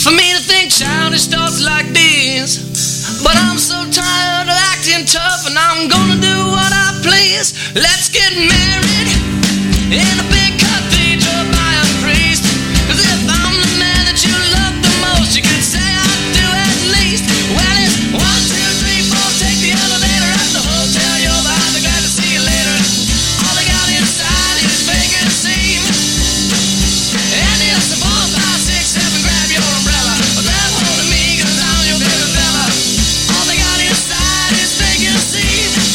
for me to think childish thoughts like these. But I'm so tired of acting tough, and I'm gonna do what I please. Let's get married in a big cathedral by a priest. 'Cause if I'm the man that you love the most, you could say I do at least. Well, it's 1, 2, 3, 4, take the elevator at the hotel. You're behind the glad to see you later. All they got inside is vacancy. And it's a 4, 5, 6, 7, grab your umbrella. Grab hold of me, 'cause I'm your baby fella. All they got inside is vacancy.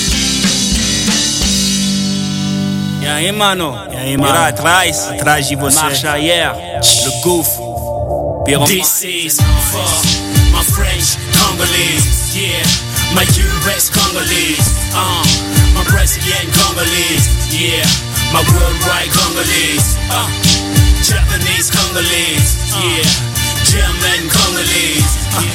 E aí, mano? Mira atrás de você. Marcha arrière, le gouffre. This is for my French Congolese, yeah. My US Congolese, my Brazilian Congolese, yeah. My worldwide Congolese, Japanese Congolese, yeah. German Congolese,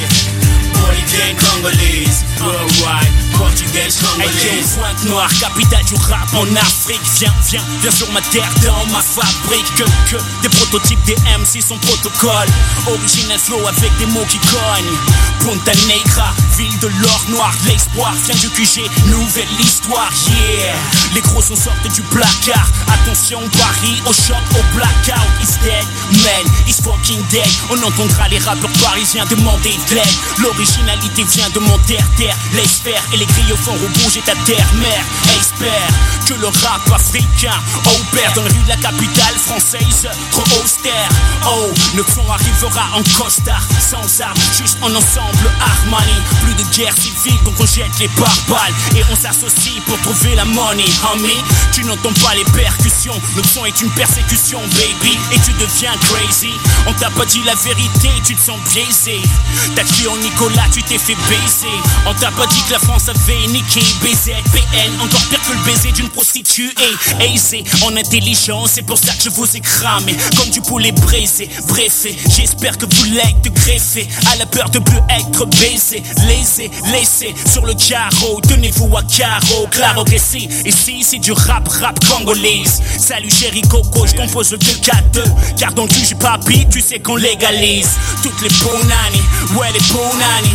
Bolivian Congolese, worldwide Portugais Congolese. Pointe Noire, capitale du rap en Afrique. Viens sur ma terre, dans ma fabrique. Que des prototypes des MC sont protocole. Original flow avec des mots qui cognent. Punta Negra, ville de l'or noir. L'espoir vient du QG, nouvelle histoire, yeah. Les gros sont sortis du placard. Attention Paris, au choc, au blackout. He's dead, man, he's fucking dead. On entendra les rappeurs parisiens demander de l'aide. L'originalité vient de mon terre-terre. Laisse faire et les griots font rebouger ta terre-mère. Espère que le rap africain opère dans les rues de la capitale française. Trop austère, oh, notre son arrivera en costard. Sans armes, juste en ensemble Armani. Plus de guerre civile, donc on jette les pare-balles. Et on s'associe pour trouver la money, homie. Tu n'entends pas les percussions, notre son est une persécution, baby. Et tu deviens crazy. On t'a pas dit la vérité, tu te sens biaisé. T'as cru en Nicolas, tu t'es fait baiser. On t'a pas dit que la France avait niqué BZPN, encore pire que le baiser d'une prostituée. Aisé en intelligence, c'est pour ça que je vous ai cramé comme du poulet braisé. Bref, j'espère que vous l'êtes greffé à la peur de plus être baisé. Laissez sur le carreau, tenez-vous à carreau. Claro que si, ici c'est du rap congolaise. Salut chéri Coco, je compose le 2-4-2. Car dans le cul j'ai pas beat, tu sais qu'on légalise toutes les bonani, ouais les bonani.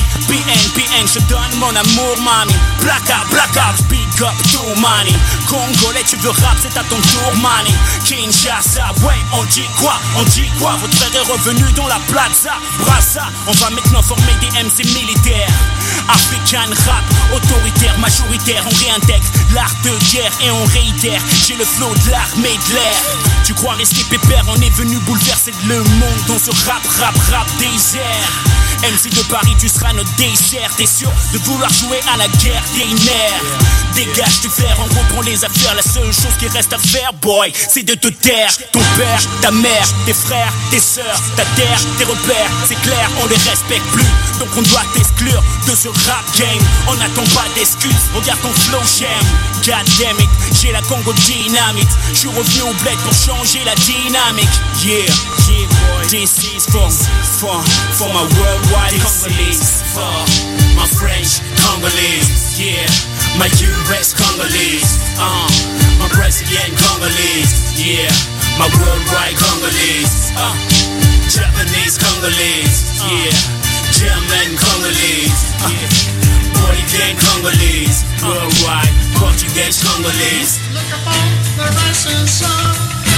PN, je donne mon amour mami. Black out, speak up to money. Congolais tu veux rap, c'est à ton tour mani. Kinshasa, ouais on dit quoi? Votre frère est revenu dans la plaza Brassa, on va maintenant former des MC militaires. African rap, autoritaire, majoritaire. On réintègre l'art de guerre et on réitère. J'ai le flow de l'armée de l'air. Tu crois rester pépère, on est venu bouleverser le monde dans ce rap désert. MC de Paris, tu seras notre dessert. T'es sûr de vouloir jouer à la guerre des nerfs? Dégage du fer, en gros prends les affaires. La seule chose qui reste à faire, boy, c'est de te taire. Ton père, ta mère, tes frères, tes sœurs, ta terre, tes repères, c'est clair, on les respecte plus. Donc on doit t'exclure de ce rap game. On n'attend pas d'excuses, regarde ton flow j'aime. God damn it, j'ai la Congo dynamite. J'suis revenu au bled pour changer la dynamique. Yeah, boy, this is for my worldwide Congolese. For my French Congolese, yeah. My US Congolese, my Brazilian Congolese, yeah. My worldwide Congolese, Japanese Congolese, yeah. German Congolese, Bolivian Congolese, worldwide Portugais Congolese. Look upon the rising sun.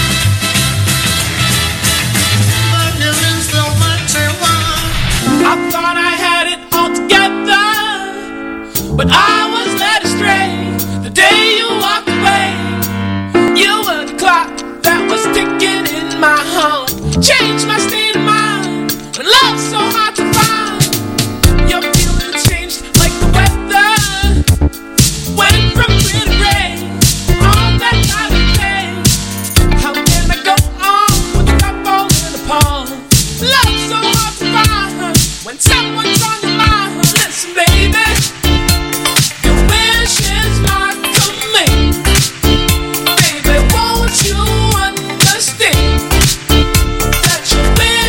The heavens don't matter why. I thought I had it all together, but I was led astray the day you walked away. You were the clock that was ticking in my heart. Changed my state of mind when love's so hard to find. Your feeling changed like the weather. Went from clear to gray on that night of day. How can I go on with the cup falling apart? Love's so hard to find when someone's on your mind. Listen, baby, your wish is not coming. Baby, won't you understand that your wish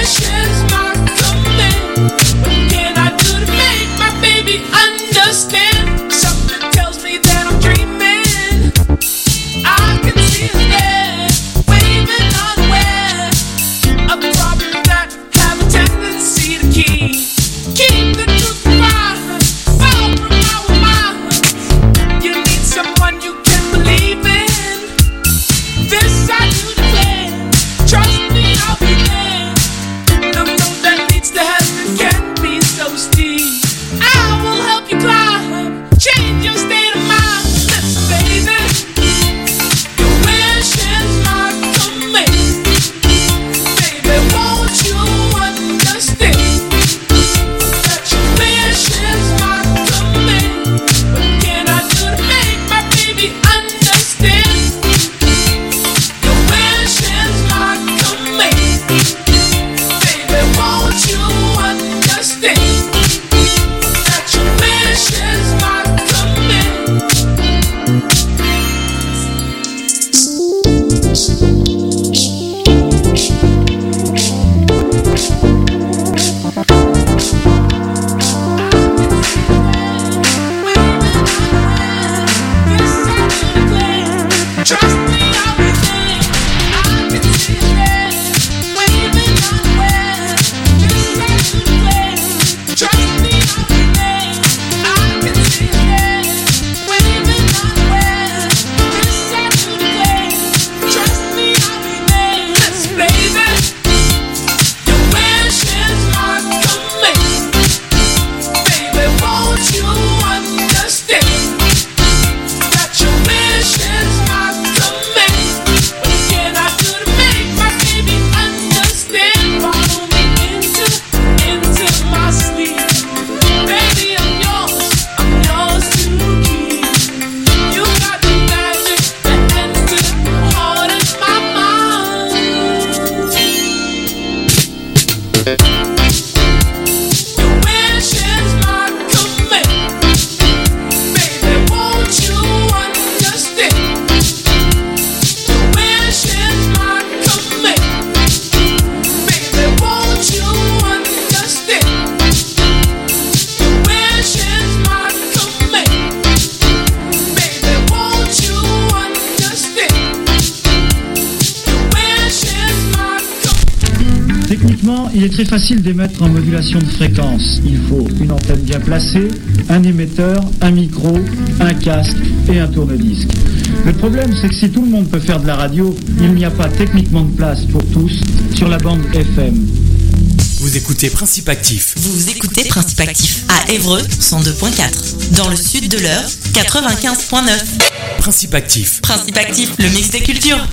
Il est très facile d'émettre en modulation de fréquence. Il faut une antenne bien placée, un émetteur, un micro, un casque et un tourne-disque. Le problème, c'est que si tout le monde peut faire de la radio, il n'y a pas techniquement de place pour tous sur la bande FM. Vous écoutez Principe Actif. Vous écoutez Principe Actif à Évreux 102.4. Dans le sud de l'Eure 95.9. Principe Actif. Principe Actif, le mix des cultures.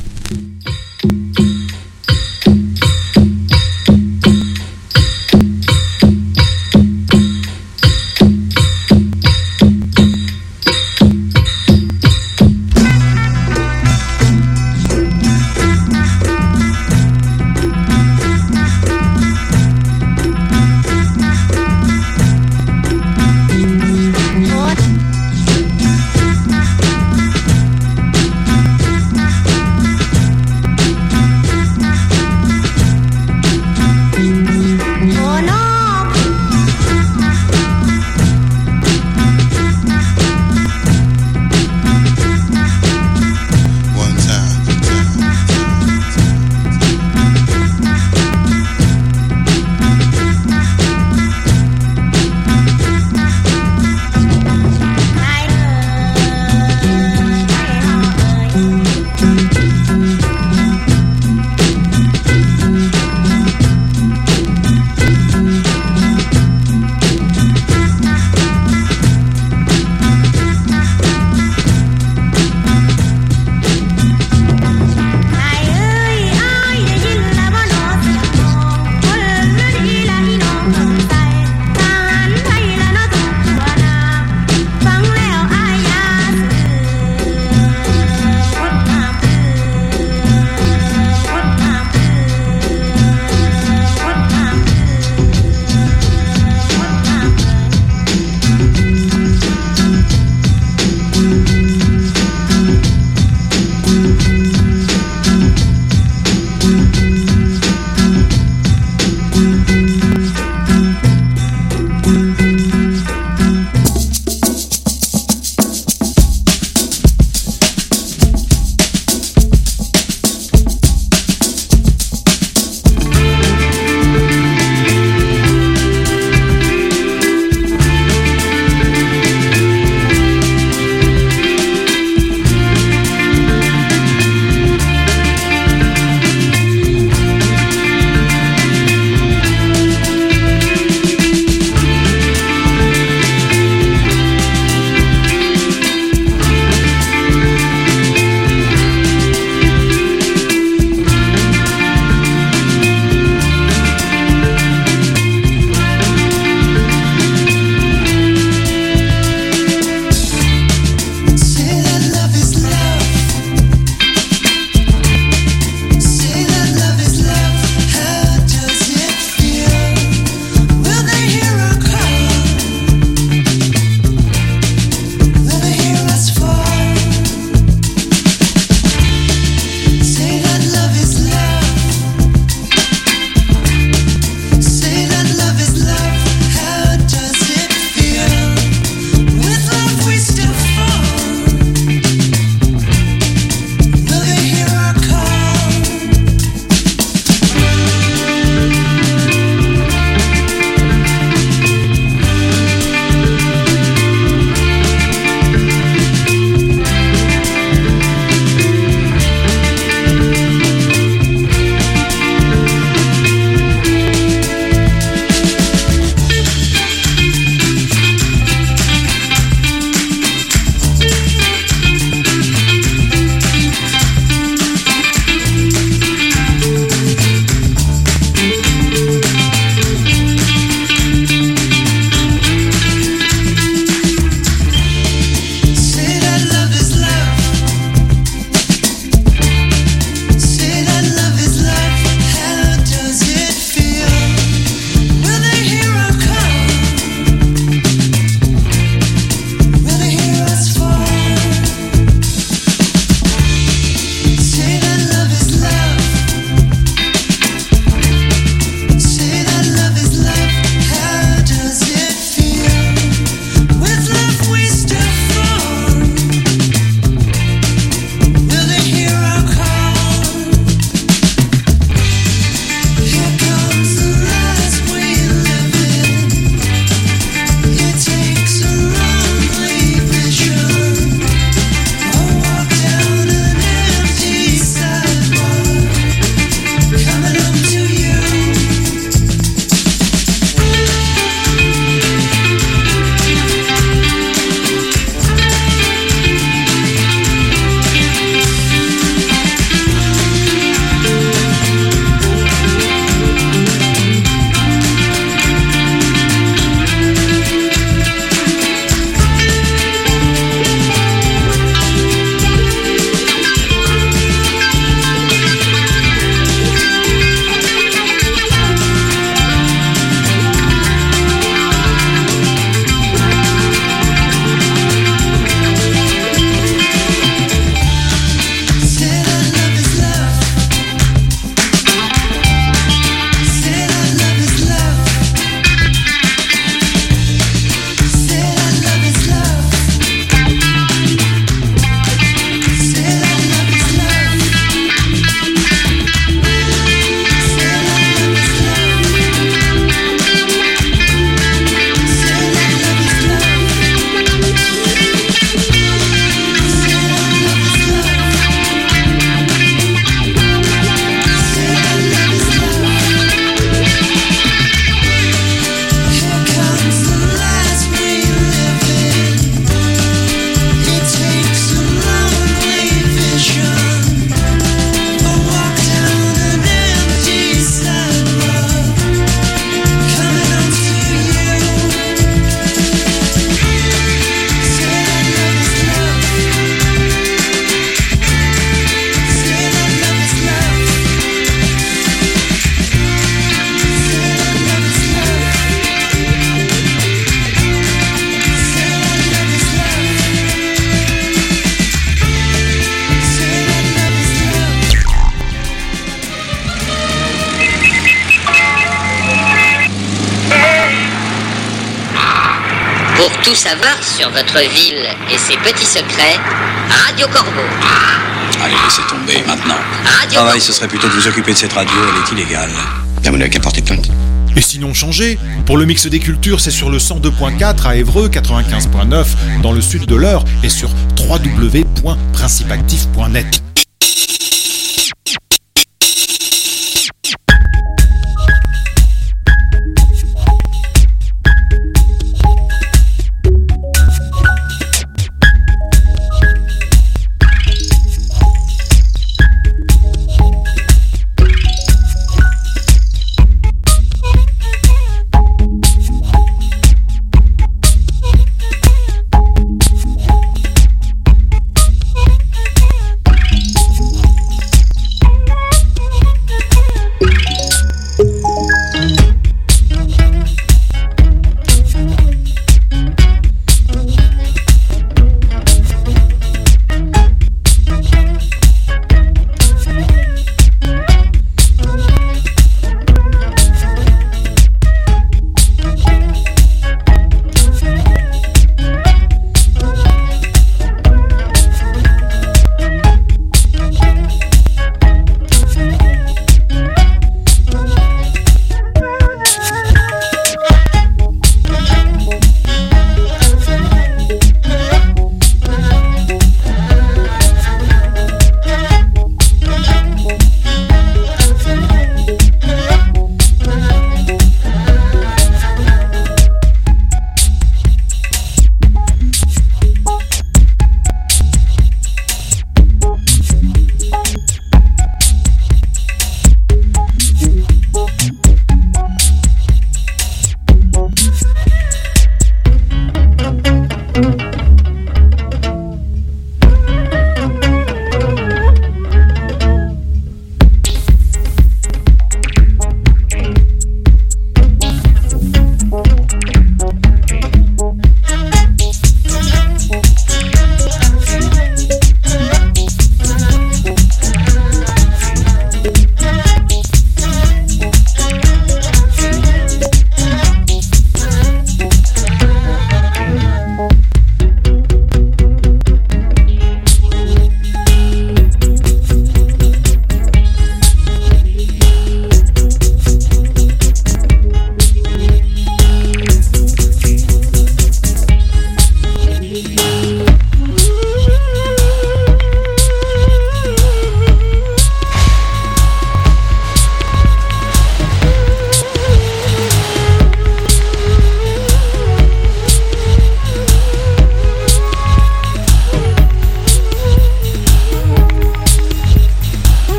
tout savoir sur votre ville et ses petits secrets, Radio Corbeau. Allez, laissez tomber maintenant. Radio Travail, Corbeau. ce serait plutôt de vous occuper de cette radio, elle est illégale. Vous n'avez qu'à porter plainte. Et sinon changez. Pour le mix des cultures, c'est sur le 102.4 à Évreux, 95.9 dans le sud de l'Eure et sur www.principeactif.net.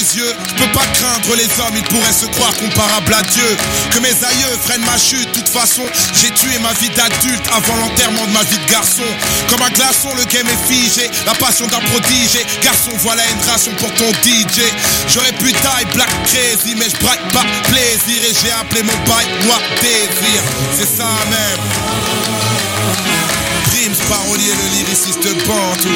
les yeux, je peux pas craindre les hommes, ils pourraient se croire comparables à Dieu. Que mes aïeux freinent ma chute, de toute façon, j'ai tué ma vie d'adulte avant l'enterrement de ma vie de garçon. Comme un glaçon, le game est figé, la passion d'un prodige. Garçon, voilà une ration pour ton DJ. J'aurais pu taille black crazy, mais je braque pas plaisir. Et j'ai appelé mon bail moi désir. C'est ça même. Primes, parolier, le lyriciste bantou.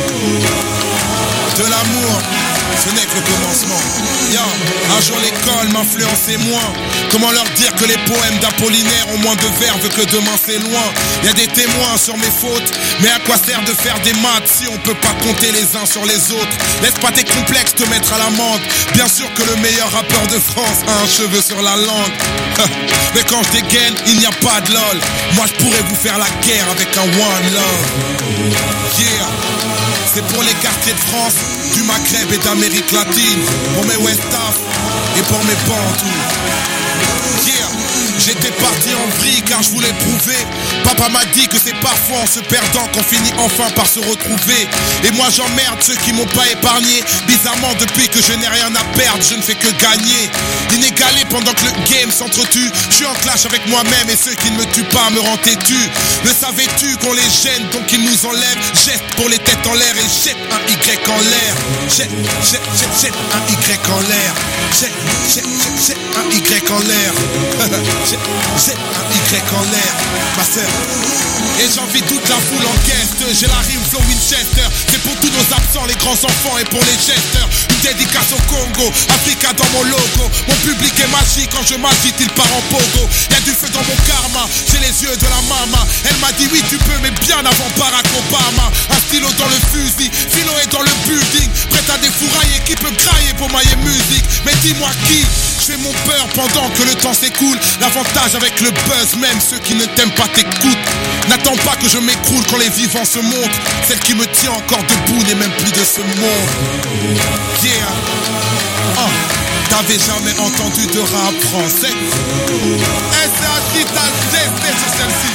De l'amour, ce n'est que le commencement. Un jour l'école m'influençait moins. Comment leur dire que les poèmes d'Apollinaire ont moins de verve que demain c'est loin. Y a des témoins sur mes fautes, mais à quoi sert de faire des maths si on peut pas compter les uns sur les autres? Laisse pas tes complexes te mettre à l'amende. Bien sûr que le meilleur rappeur de France a un cheveu sur la langue. Mais quand je dégaine, il n'y a pas de lol. Moi je pourrais vous faire la guerre avec un one love. Yeah. C'est pour les quartiers de France, du Maghreb et d'Amérique latine, pour mes West Af et pour mes Bantous. Yeah. J'étais parti en vrille car je voulais prouver. Papa m'a dit que c'est parfois en se perdant qu'on finit enfin par se retrouver. Et moi j'emmerde ceux qui m'ont pas épargné. Bizarrement depuis que je n'ai rien à perdre, je ne fais que gagner. Inégalé pendant que le game s'entretue, je suis en clash avec moi-même et ceux qui ne me tuent pas me rendent têtu. Ne savais-tu qu'on les gêne donc ils nous enlèvent? Jette pour les têtes en l'air et jette un Y en l'air. Jette un Y en l'air. Jette un Y en l'air. J'ai un Y en l'air, ma sœur. Et j'envie toute la foule en guest. J'ai la rime flow Winchester. C'est pour tous nos absents, les grands enfants et pour les gesteurs. Une dédicace au Congo, Africa dans mon logo. Mon public est magique, quand je m'agite il part en pogo. Y'a du feu dans mon karma, j'ai les yeux de la mama. Elle m'a dit oui tu peux mais bien avant Barack Obama. Un stylo dans le fusil, philo est dans le building. Prête à défourailler, qui peut grailler pour mailler musique? Mais dis-moi qui? Je fais mon peur pendant que le temps s'écoule. L'avantage avec le buzz, même ceux qui ne t'aiment pas t'écoutent. N'attends pas que je m'écroule quand les vivants se montrent. Celle qui me tient encore debout n'est même plus de ce monde. Yeah. T'avais jamais entendu de rap français? SAJ t'as testé sur celle-ci.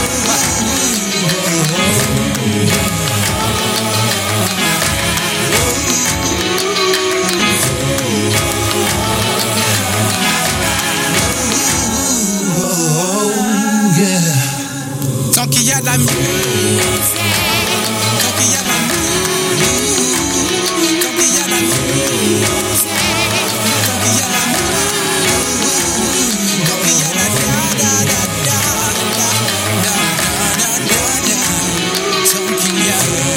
Tant qu'il y a de la musique, tant qu'il y a de la musique, tant qu'il y a de la musique, tant qu'il y a de la musique, tant qu'il y a la tant qu'il y a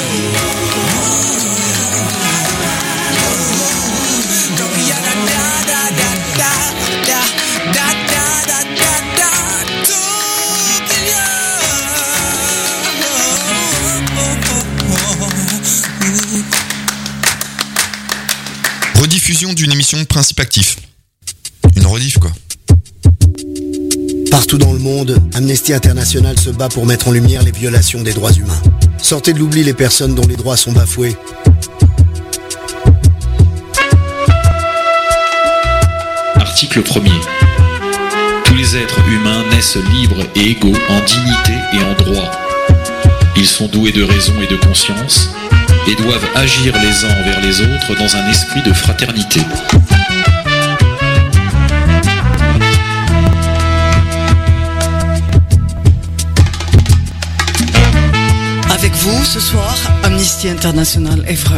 Rediffusion d'une émission de Principe Actif. Une rediff quoi. Partout dans le monde, Amnesty International se bat pour mettre en lumière les violations des droits humains. Sortez de l'oubli les personnes dont les droits sont bafoués. Article 1er. Tous les êtres humains naissent libres et égaux en dignité et en droit. Ils sont doués de raison et de conscience et doivent agir les uns envers les autres dans un esprit de fraternité. Avec vous, ce soir, Amnesty International Évreux.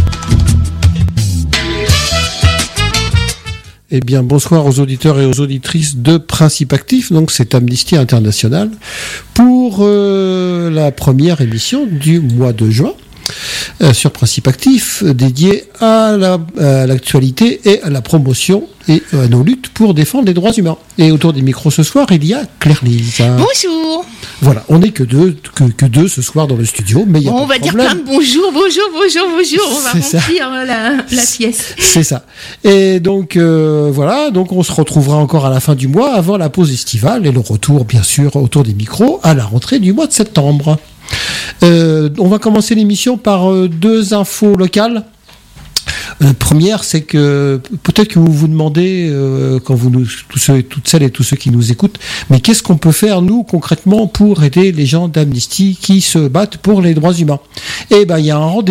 Eh bien, bonsoir aux auditeurs et aux auditrices de Principe Actif. Donc, c'est Amnesty International pour la première émission du mois de juin sur Principe Actif, dédiée à l'actualité et à la promotion et à nos luttes pour défendre les droits humains. Et autour des micros ce soir, il y a Claire-Lise. Bonjour. Voilà, on n'est que deux ce soir dans le studio, mais il y a on va dire plein de bonjour. On va remplir la pièce. C'est ça. Et donc voilà, donc on se retrouvera encore à la fin du mois, avant la pause estivale et le retour, bien sûr, autour des micros à la rentrée du mois de septembre. On va commencer l'émission par deux infos locales. La première, c'est que peut-être que vous vous demandez, quand toutes celles et tous ceux qui nous écoutent, mais qu'est-ce qu'on peut faire, nous, concrètement, pour aider les gens d'Amnesty qui se battent pour les droits humains? Eh ben, il y a un rendez-vous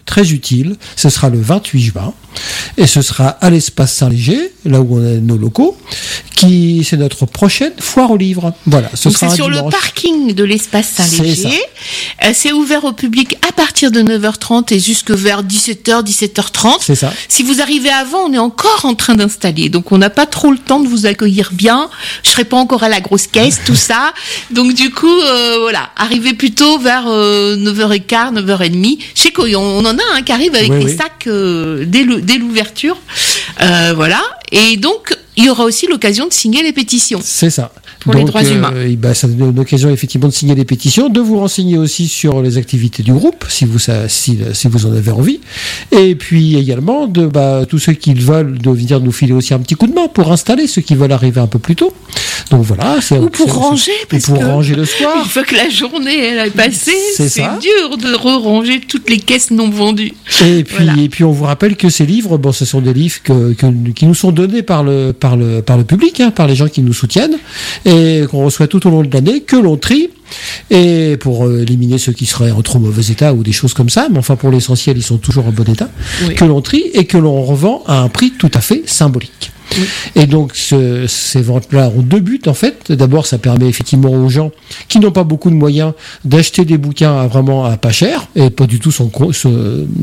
très utile. Ce sera le 28 juin. Et ce sera à l'espace Saint-Léger, là où on a nos locaux, c'est notre prochaine foire aux livres. Voilà, donc c'est sur le parking de l'espace Saint-Léger. C'est ouvert au public à partir de 9h30 et jusque vers 17h, 17h30. C'est ça. Si vous arrivez avant, on est encore en train d'installer. Donc on n'a pas trop le temps de vous accueillir bien. Je serai pas encore à la grosse caisse, tout ça. Donc du coup, voilà, arrivez plutôt vers 9h15, 9h30. Chez Coyon, on en a un qui arrive avec des sacs dès l'ouverture. Voilà. Et donc, il y aura aussi l'occasion de signer les pétitions. C'est ça. Pour les droits humains. Ça donne une occasion effectivement de signer les pétitions, de vous renseigner aussi sur les activités du groupe, si vous en avez envie. Et puis également, tous ceux qui veulent de venir nous filer aussi un petit coup de main pour installer, ceux qui veulent arriver un peu plus tôt. Donc voilà. Ou pour ranger, parce que ranger le soir. Une fois que la journée elle est passée, c'est dur de ranger toutes les caisses non vendues. Et puis on vous rappelle que ces livres, ce sont des livres qui nous sont donnés par le public, par les gens qui nous soutiennent, et qu'on reçoit tout au long de l'année, que l'on trie, et pour éliminer ceux qui seraient en trop mauvais état ou des choses comme ça, mais enfin pour l'essentiel ils sont toujours en bon état, que l'on trie et que l'on revend à un prix tout à fait symbolique. Et donc ces ventes-là ont deux buts en fait. D'abord, ça permet effectivement aux gens qui n'ont pas beaucoup de moyens d'acheter des bouquins vraiment à pas cher et pas du tout